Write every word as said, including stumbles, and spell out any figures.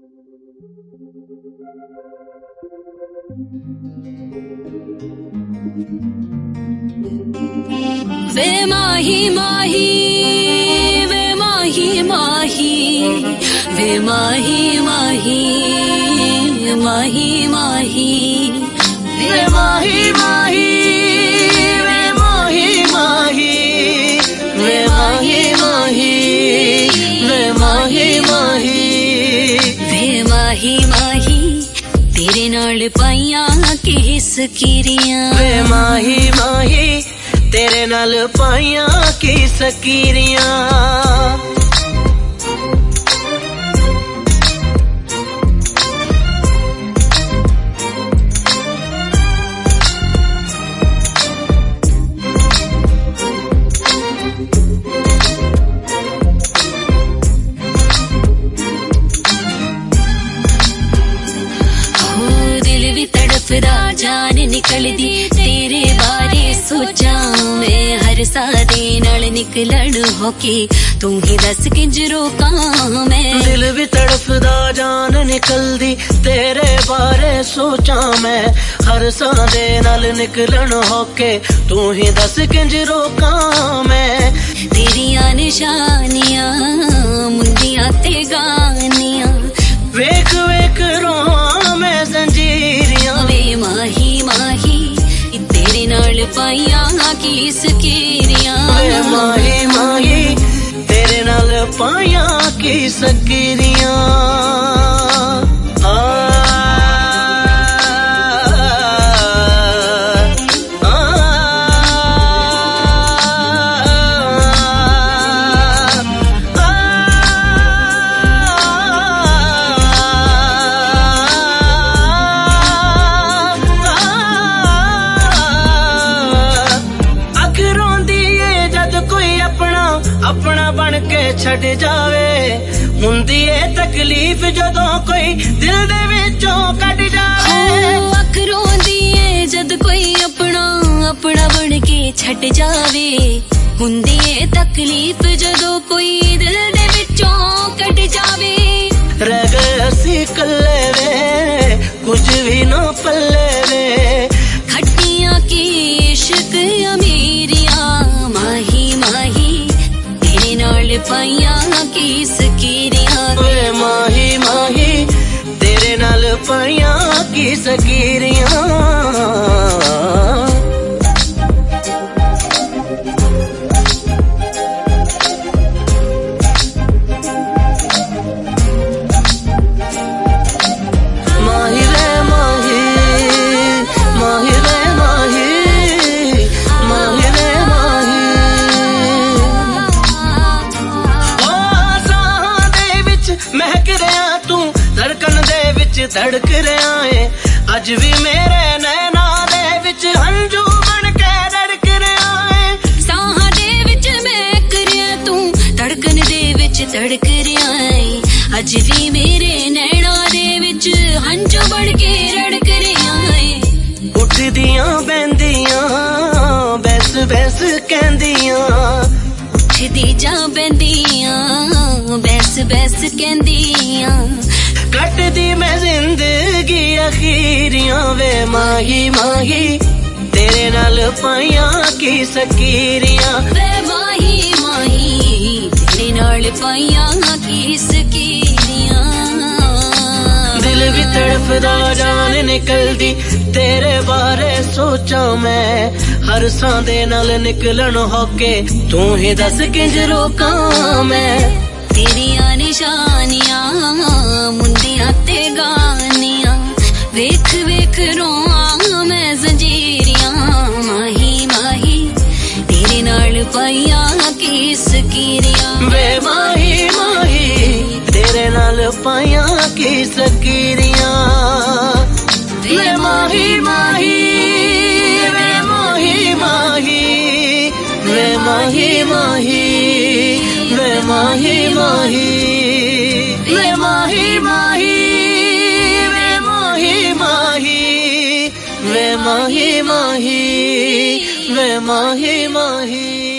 वे माही माही वे माही माही वे माही माही माही माही वे माही माही वे माही माही वे माही माही वे माही माही वे माही माही तेरे नाल पाइयां किस कीरियां वे माही माही तेरे नाल पाइयां की सकीरियां दिल भी तड़फदा जान निकल दी तेरे बारे सोचा मैं हर सादे नाल निकलण होके तू ही दस किंज रोका मैं दिल भी तड़फदा जान निकल दी तेरे बारे सोचा मैं हर सादे नाल निकलण होके तू ही दस किंज रोका मैं तेरियां निशानियां मुंदियां ते गानियां वेख वेख रोहां मैं जंजीरियां वे माही माही तेरे नाल पाइयां की सकीरियां वे माही माही तेरे नाल पाइयां की सकीरियां अपना बन के छड़ जावे हुंदी ए तकलीफ जदों कोई दिल दे विचों कट जावे अख रोंदी ए जद कोई अपना अपना बन के छड़ जावे हुंदी ए तकलीफ जदों कोई दिल दे विचों कट जावे रह गए असी कल्ले वे कुछ भी ना पल्ले वे खट्टियां की इश्क अमीरियां माही माही नाल पाइयां की सकीरियां वे माही माही तेरे नाल पाइयां की सकीरियां माही रे माही माही रे माही माही रे महक रहा तू धड़कन दे विच धड़क रहा है अज भी मेरे नैना दे विच हंजू बन के धड़क रहा है साह दे विच महक रहा तू धड़कन दे विच धड़क रहा है अज भी मेरे नैना दे विच हंजू बन के धड़क रहा है उठदियां बहंदियां बैस बैस कहंदियां उठदी जा बहंदियां बैस बैस कहंदियां कटदी मैं जिंदगी अखीरियां वे माही माही तेरे नाल पाइयां की सकीरियां वे माही माही तेरे नाल पाइयां की सकीरियां दिल भी तड़फदा जान निकलदी तेरे बारे सोचा मैं हर सांदे नाल निकलन होके तू ही दस किंज रोका मैं तेरियां निशानियां मुंदियां ते गानियां वेख वेख रोआं मैं जंजीरियां माही माही तेरे नाल पाइयां की सकीरियां वे माही माही तेरे नाल पाइयां की सकीरियां वे माही माही वे माही माही वे माही माही वे माही माही वे माही माही वे माही माही वे माही माही वे माही माही